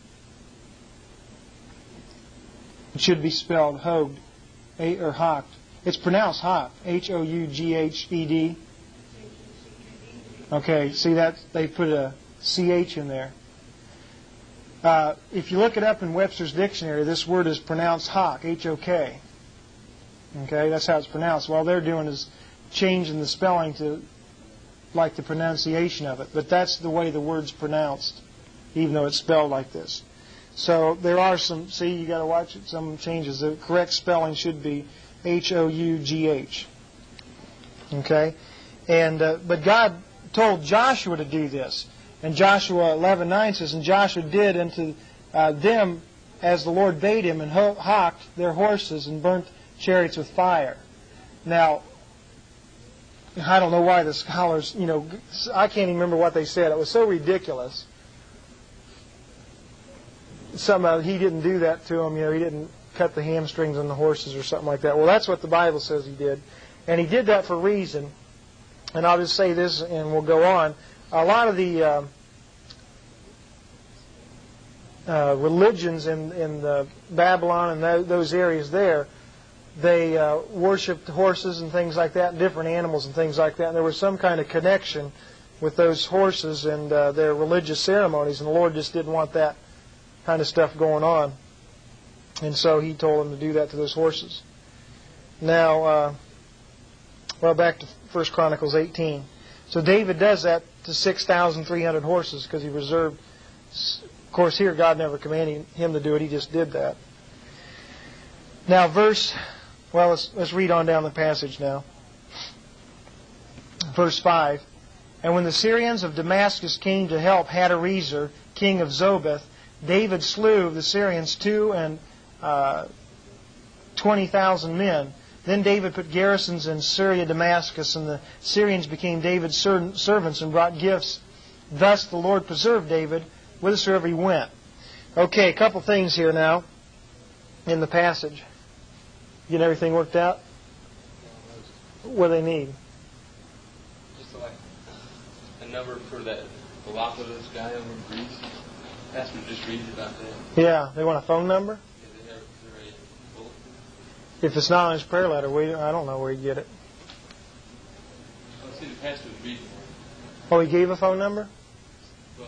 It should be spelled Hogged, or Hocked. It's pronounced Hock, H O U G H E D. Okay, see that? They put a C H in there. Uh, if you look it up in Webster's Dictionary, this word is pronounced Hock, H O K. Okay, that's how it's pronounced. All they're doing is changing the spelling to like the pronunciation of it. But that's the way the word's pronounced, even though it's spelled like this. So there are some, see, you got to watch it, some changes. The correct spelling should be H O U G H. Okay? And, uh, but God told Joshua to do this. And Joshua eleven nine says, and Joshua did unto uh, them as the Lord bade him, and ho- hocked their horses and burnt chariots with fire. Now, I don't know why the scholars, you know, I can't even remember what they said. It was so ridiculous. Somehow he didn't do that to them. You know, he didn't cut the hamstrings on the horses or something like that. Well, that's what the Bible says he did. And he did that for a reason. And I'll just say this and we'll go on. A lot of the uh, uh, religions in, in the Babylon and th- those areas there, they uh, worshipped horses and things like that, and different animals and things like that. And there was some kind of connection with those horses and uh, their religious ceremonies, and the Lord just didn't want that kind of stuff going on. And so he told them to do that to those horses. Now, uh, well, back to First Chronicles eighteen. So David does that to six thousand three hundred horses because he reserved. Of course, here God never commanded him to do it. He just did that. Now, verse, well, let's, let's read on down the passage now. Verse five. And when the Syrians of Damascus came to help Hadarezer, king of Zobeth, David slew of the Syrians two and uh, twenty thousand men. Then David put garrisons in Syria, Damascus, and the Syrians became David's ser- servants and brought gifts. Thus the Lord preserved David whithersoever he went. Okay, a couple things here now in the passage. Getting everything worked out? What do they need? Just like a number for that Galapagos guy over in Greece. Pastor just read about that. Yeah, they want a phone number? If it's not on his prayer letter, we, I don't know where he'd get it. Let's see, the pastor was reading. Oh, he gave a phone number? Well,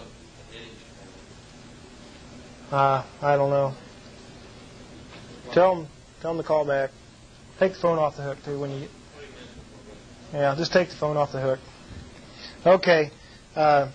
Uh, I don't know. Tell him, tell him to call back. Take the phone off the hook, too, when you get... Yeah, just take the phone off the hook. Okay. Uh,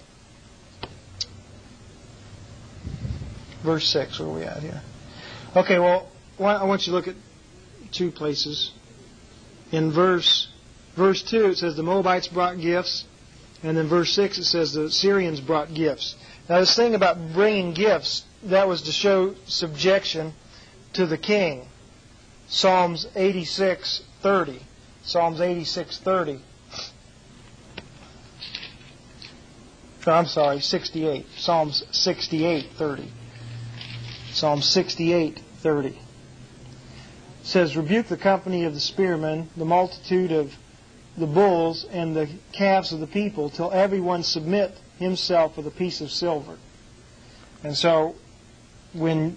verse six, where are we at here? Okay, well, I want you to look at two places. In verse verse two, it says the Moabites brought gifts, and then verse six, it says the Syrians brought gifts. Now, this thing about bringing gifts that was to show subjection to the king. Psalms eighty-six thirty. Psalms eighty-six thirty. No, I'm sorry, sixty-eight. Psalms sixty-eight thirty. Psalm sixty-eight thirty. It says, rebuke the company of the spearmen, the multitude of the bulls, and the calves of the people, till everyone submit himself with a piece of silver. And so, when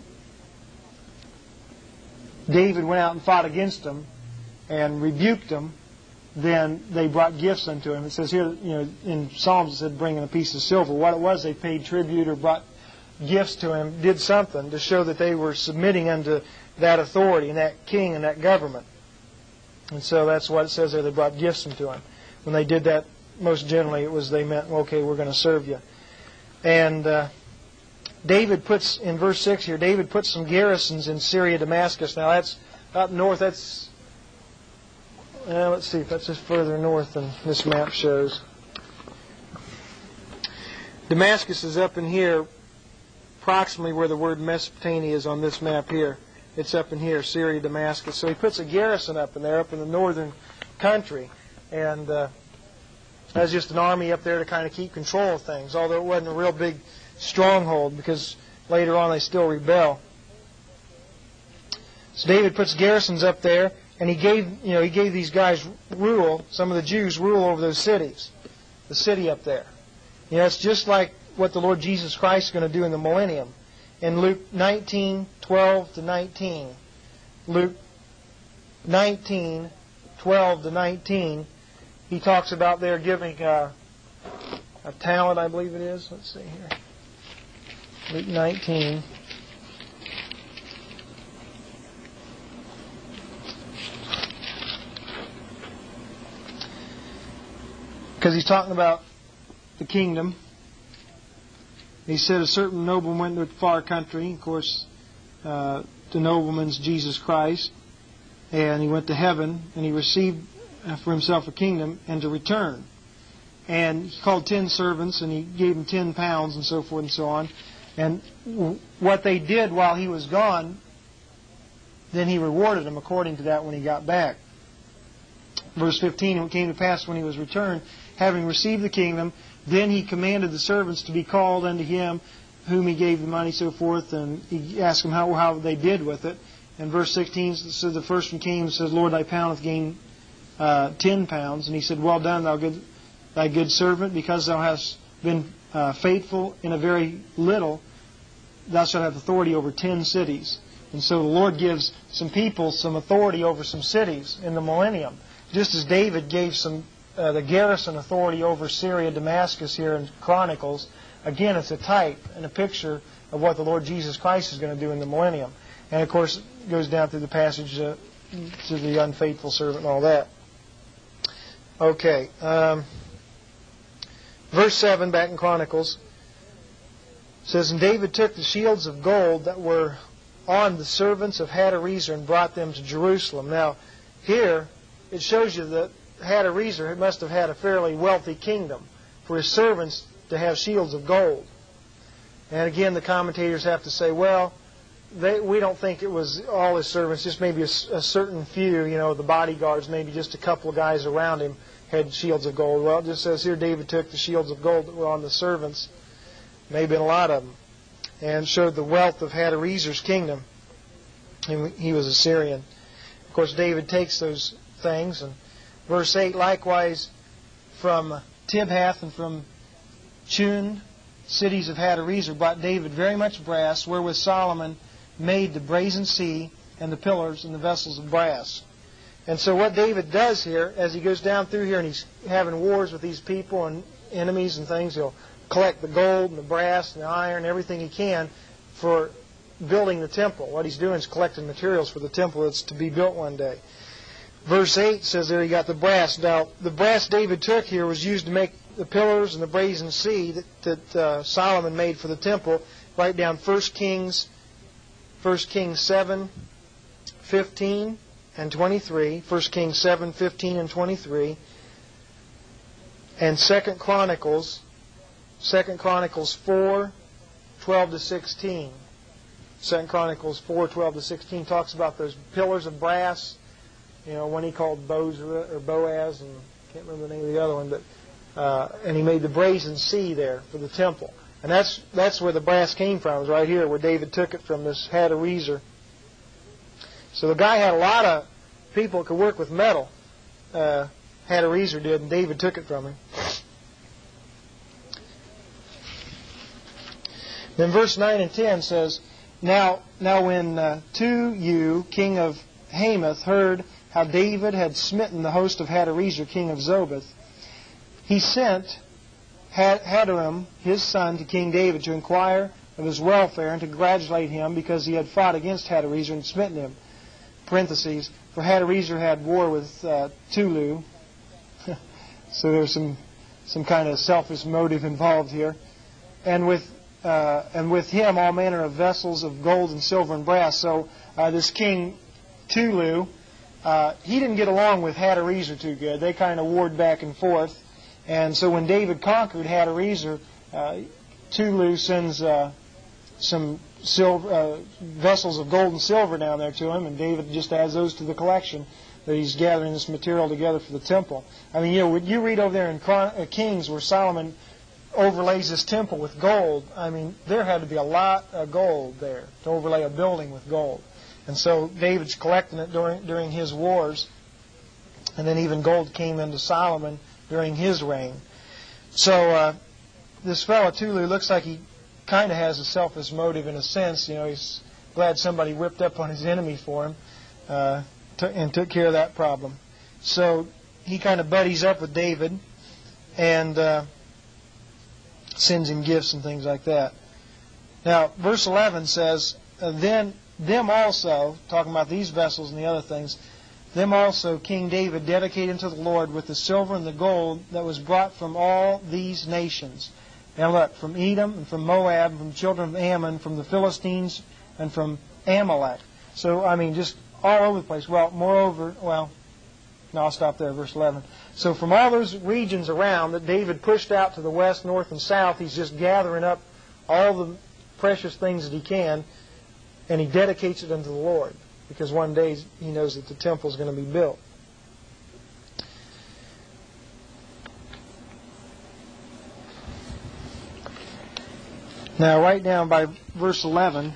David went out and fought against them and rebuked them, then they brought gifts unto him. It says here, you know, in Psalms it said bringing a piece of silver. What it was, they paid tribute or brought gifts to him, did something to show that they were submitting unto that authority and that king and that government. And so that's what it says there. They brought gifts unto him. When they did that, most generally it was they meant, okay, we're going to serve you. And uh, David puts, in verse six here, David puts some garrisons in Syria, Damascus. Now that's up north. That's, uh, let's see if that's just further north than this map shows. Damascus is up in here, approximately where the word Mesopotamia is on this map here. It's up in here, Syria, Damascus. So he puts a garrison up in there, up in the northern country. And uh, that's just an army up there to kind of keep control of things, although it wasn't a real big stronghold, because later on they still rebel. So David puts garrisons up there, and he gave, you know, he gave these guys rule, some of the Jews rule over those cities, the city up there. You know, it's just like what the Lord Jesus Christ is going to do in the millennium. In Luke nineteen, twelve to nineteen, Luke nineteen, twelve to nineteen, he talks about there giving uh, a talent, I believe it is. Let's see here. Luke nineteen. Because he's talking about the kingdom. He said a certain nobleman went to a far country. Of course, uh, the nobleman's Jesus Christ. And he went to heaven, and he received for himself a kingdom, and to return. And he called ten servants, and he gave them ten pounds, and so forth and so on. And w- what they did while he was gone, then he rewarded them according to that when he got back. Verse fifteen, and it came to pass when he was returned, having received the kingdom, then he commanded the servants to be called unto him, whom he gave the money, so forth, and he asked them how, how they did with it. And verse sixteen says, the first one came and says, Lord, thy pound hath gained uh, ten pounds. And he said, well done, thou good, thy good servant, because thou hast been uh, faithful in a very little, thou shalt have authority over ten cities. And so the Lord gives some people some authority over some cities in the millennium. Just as David gave some uh, the garrison authority over Syria, Damascus here in Chronicles, again, it's a type and a picture of what the Lord Jesus Christ is going to do in the millennium. And, of course, it goes down through the passage uh, to the unfaithful servant and all that. Okay. Um, verse seven, back in Chronicles, says, and David took the shields of gold that were on the servants of Hadarezer and brought them to Jerusalem. Now, here, it shows you that Hadarezer must have had a fairly wealthy kingdom for his servants to have shields of gold. And again, the commentators have to say, well, they, we don't think it was all his servants, just maybe a, a certain few, you know, the bodyguards, maybe just a couple of guys around him had shields of gold. Well, it just says here David took the shields of gold that were on the servants, maybe a lot of them, and showed the wealth of Hadarezer's kingdom. And he was a Syrian. Of course, David takes those things. And verse eight, likewise from Tibhath and from Chun, cities of Hadarezer, brought David very much brass, wherewith Solomon made the brazen sea and the pillars and the vessels of brass. And so what David does here, as he goes down through here and he's having wars with these people and enemies and things, he'll collect the gold and the brass and the iron, everything he can for building the temple. What he's doing is collecting materials for the temple that's to be built one day. Verse eight says there he got the brass. Now, the brass David took here was used to make the pillars and the brazen sea that, that uh, Solomon made for the temple. Write down First Kings, First Kings seven, fifteen and twenty-three. First Kings seven, fifteen and twenty-three. And Second Chronicles, Second Chronicles four, twelve to sixteen. Second Chronicles four, twelve to sixteen talks about those pillars of brass. You know, one he called Boaz, or Boaz, and I can't remember the name of the other one, but uh, and he made the brazen sea there for the temple. And that's that's where the brass came from, is right here, where David took it from, this Hadarezer. So the guy had a lot of people that could work with metal. Uh, Hadarezer did, and David took it from him. Then verse nine and ten says, Now, now when uh, Tou, king of Hamath, heard how David had smitten the host of Hadarezer, king of Zobah, he sent Hadoram, his son, to King David to inquire of his welfare and to congratulate him because he had fought against Hadarezer and smitten him. Parentheses, for Hadarezer had war with uh, Tulu. So there's some some kind of selfish motive involved here. And with uh, and with him all manner of vessels of gold and silver and brass. So uh, this King Tulu, uh, he didn't get along with Hadarezer too good. They kind of warred back and forth. And so when David conquered Hadarezer, uh, Tulu sends uh, some silver, uh, vessels of gold and silver down there to him, and David just adds those to the collection that he's gathering this material together for the temple. I mean, you know, when you read over there in Chron- uh, Kings where Solomon overlays this temple with gold, I mean, there had to be a lot of gold there to overlay a building with gold. And so David's collecting it during during his wars, and then even gold came into Solomon during his reign. So uh, this fellow Tulu looks like he kind of has a selfish motive in a sense. You know, he's glad somebody whipped up on his enemy for him uh, t- and took care of that problem. So he kind of buddies up with David and uh, sends him gifts and things like that. Now, verse eleven says, uh, Then them also, talking about these vessels and the other things, them also King David dedicated to the Lord with the silver and the gold that was brought from all these nations. Now look, from Edom and from Moab, and from the children of Ammon, from the Philistines, and from Amalek. So, I mean, just all over the place. Well, moreover, well, no, I'll stop there, verse eleven. So from all those regions around that David pushed out to the west, north, and south, he's just gathering up all the precious things that he can, and he dedicates it unto the Lord. Because one day he knows that the temple is going to be built. Now, right down by verse eleven,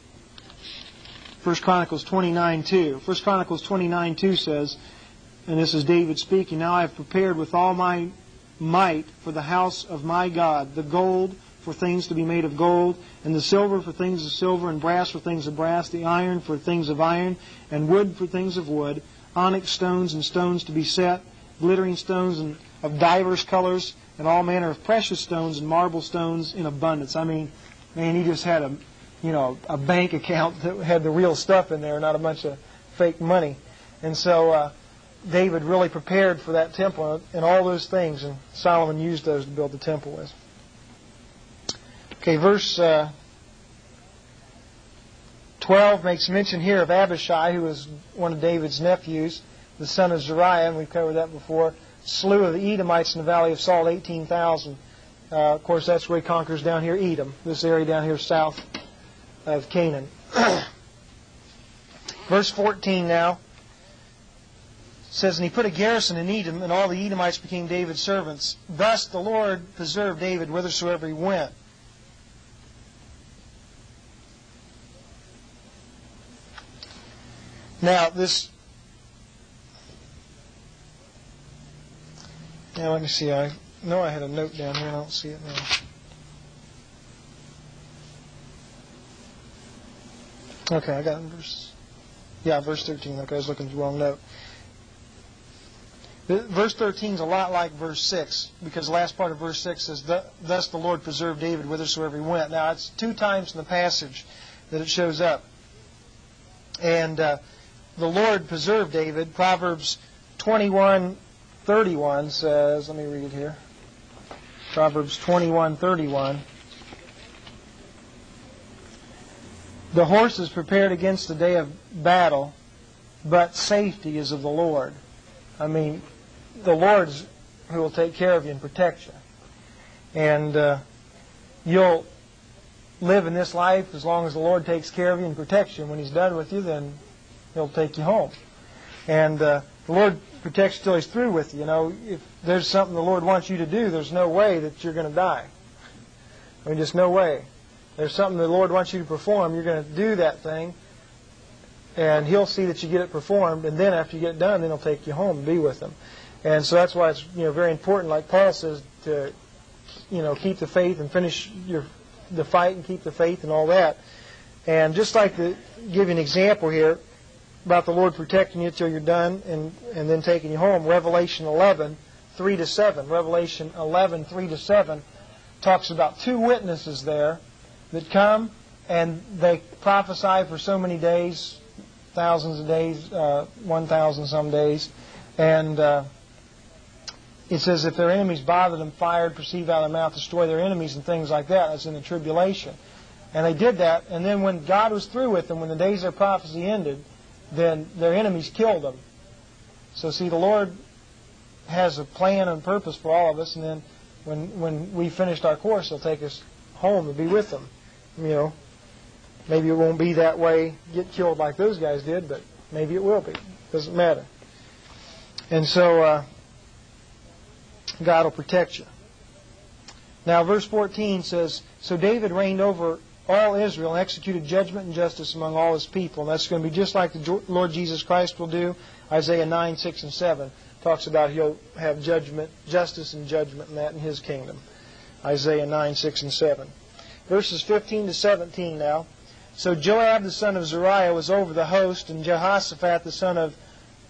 First Chronicles twenty-nine two. First Chronicles twenty-nine two says, and this is David speaking, Now I have prepared with all my might for the house of my God the gold for things to be made of gold, and the silver for things of silver, and brass for things of brass, the iron for things of iron, and wood for things of wood, onyx stones and stones to be set, glittering stones and of divers colors, and all manner of precious stones and marble stones in abundance. I mean, man, he just had a, you know, a bank account that had the real stuff in there, not a bunch of fake money. And so uh, David really prepared for that temple and all those things, and Solomon used those to build the temple with. Okay, verse uh, twelve makes mention here of Abishai, who was one of David's nephews, the son of Zeruiah, and we've covered that before, slew of the Edomites in the valley of Salt, eighteen thousand. Uh, of course, that's where he conquers down here, Edom, this area down here south of Canaan. Verse fourteen now says, And he put a garrison in Edom, and all the Edomites became David's servants. Thus the Lord preserved David whithersoever he went. Now, this... Now, let me see. I know I had a note down here. I don't see it now. Okay, I got it in verse... Yeah, verse thirteen. Okay, I was looking at the wrong note. Verse thirteen is a lot like verse six, because the last part of verse six says, Thus the Lord preserved David whithersoever he went. Now, it's two times in the passage that it shows up. And... Uh, The Lord preserved David. Proverbs twenty-one thirty-one says, let me read it here. Proverbs twenty-one thirty-one. The horse is prepared against the day of battle, but safety is of the Lord. I mean, the Lord's who will take care of you and protect you. And uh, you'll live in this life as long as the Lord takes care of you and protects you. And when He's done with you, then He'll take you home. And uh, the Lord protects you till He's through with you. You know, if there's something the Lord wants you to do, there's no way that you're going to die. I mean, just no way. There's something the Lord wants you to perform, you're going to do that thing, and He'll see that you get it performed, and then after you get it done, then He'll take you home and be with Him. And so that's why it's, you know, very important, like Paul says, to, you know, keep the faith and finish your the fight and keep the faith and all that. And just like to give you an example here about the Lord protecting you till you're done and, and then taking you home, Revelation eleven, three to seven. Revelation eleven, three to seven talks about two witnesses there that come and they prophesy for so many days, thousands of days, uh, one thousand some days. And uh, it says, if their enemies bother them, fired, perceive out of their mouth, destroy their enemies and things like that. That's in the tribulation. And they did that, and then when God was through with them, when the days of their prophecy ended, then their enemies killed them. So see, the Lord has a plan and purpose for all of us, and then when when we finished our course, He'll take us home to be with Him. You know, maybe it won't be that way, get killed like those guys did, but maybe it will be. Doesn't matter. And so uh, God will protect you. Now, verse fourteen says, so David reigned over all Israel and executed judgment and justice among all His people. And that's going to be just like the Lord Jesus Christ will do. Isaiah nine, six, and seven talks about He'll have judgment, justice and judgment in that in His kingdom. Isaiah nine, six, and seven. Verses fifteen to seventeen now. So Joab the son of Zeruiah was over the host, and Jehoshaphat the son of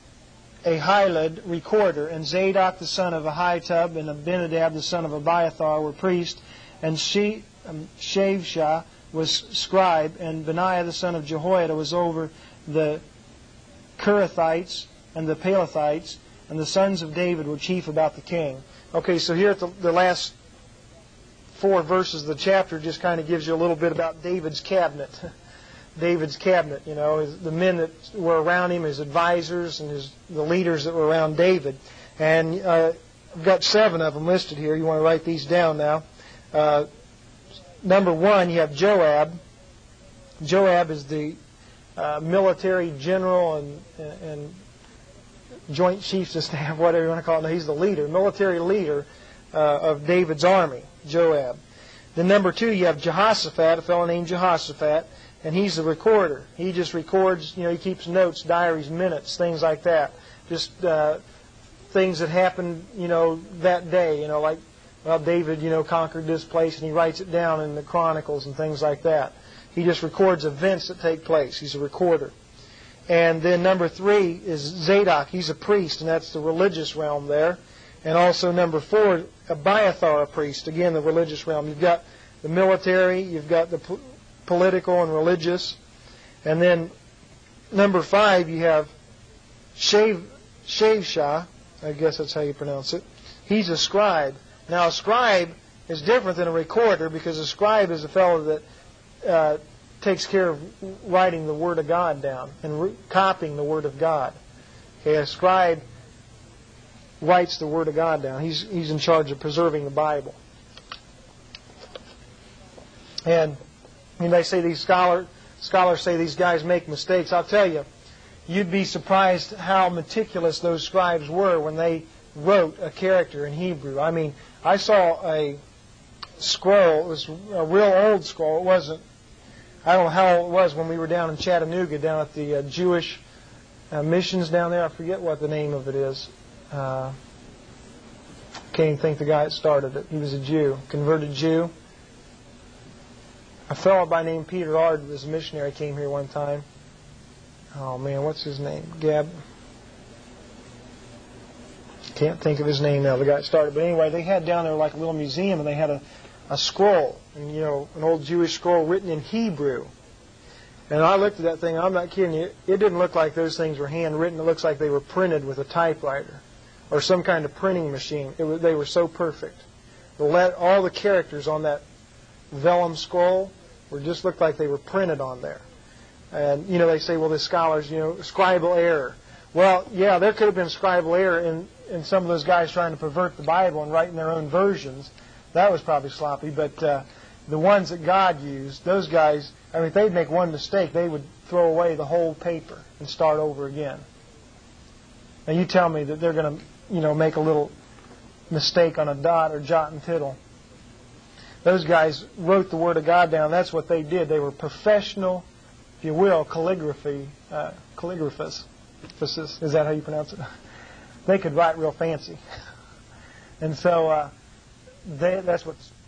Ahilud, recorder, and Zadok the son of Ahitub, and Abinadab the son of Abiathar were priests, and she, um, Shavshah was scribe, and Benaiah the son of Jehoiada was over the Kerethites and the Pelethites, and the sons of David were chief about the king. Okay, so here at the, the last four verses of the chapter just kind of gives you a little bit about David's cabinet. David's cabinet, you know, his, the men that were around him, his advisors, and his the leaders that were around David. And uh, I've got seven of them listed here. You want to write these down now. Uh, number one, you have Joab. Joab is the uh, military general and, and joint chiefs of staff, whatever you want to call him. He's the leader, military leader uh, of David's army, Joab. Then number two, you have Jehoshaphat, a fellow named Jehoshaphat. And he's the recorder. He just records, you know, he keeps notes, diaries, minutes, things like that. Just uh, things that happened, you know, that day. You know, like, well, David, you know, conquered this place, and he writes it down in the Chronicles and things like that. He just records events that take place. He's a recorder. And then number three is Zadok. He's a priest, and that's the religious realm there. And also number four, Abiathar, a priest. Again, the religious realm. You've got the military. You've got the political and religious. And then number five, you have Shav, Shavshah, I guess that's how you pronounce it. He's a scribe. Now, a scribe is different than a recorder, because a scribe is a fellow that uh, takes care of writing the Word of God down and re- copying the Word of God. Okay, a scribe writes the Word of God down. He's he's in charge of preserving the Bible. And I mean, they say these scholars, scholars say these guys make mistakes. I'll tell you, you'd be surprised how meticulous those scribes were when they wrote a character in Hebrew. I mean, I saw a scroll. It was a real old scroll. It wasn't, I don't know how old it was when we were down in Chattanooga, down at the uh, Jewish uh, missions down there. I forget what the name of it is. Uh, can't even think the guy that started it. He was a Jew, converted Jew. A fellow by name Peter Ard was a missionary, came here one time. Oh man, what's his name? Gab. Can't think of his name now, the guy that started. But anyway, they had down there like a little museum, and they had a, a scroll, and you know, an old Jewish scroll written in Hebrew. And I looked at that thing, I'm not kidding you, it didn't look like those things were handwritten. It looks like they were printed with a typewriter or some kind of printing machine. It was, they were so perfect. The let, all the characters on that vellum scroll were just looked like they were printed on there. And, you know, they say, well, the scholars, you know, scribal error. Well, yeah, there could have been scribal error in, in some of those guys trying to pervert the Bible and writing their own versions. That was probably sloppy. But uh, The ones that God used, those guys, I mean, if they'd make one mistake, they would throw away the whole paper and start over again. Now you tell me that they're going to, you know, make a little mistake on a dot or jot and tittle. Those guys wrote the Word of God down. That's what they did. They were professional, if you will, calligraphy, uh, calligraphists. Is that how you pronounce it? They could write real fancy. And so uh, they, that's what's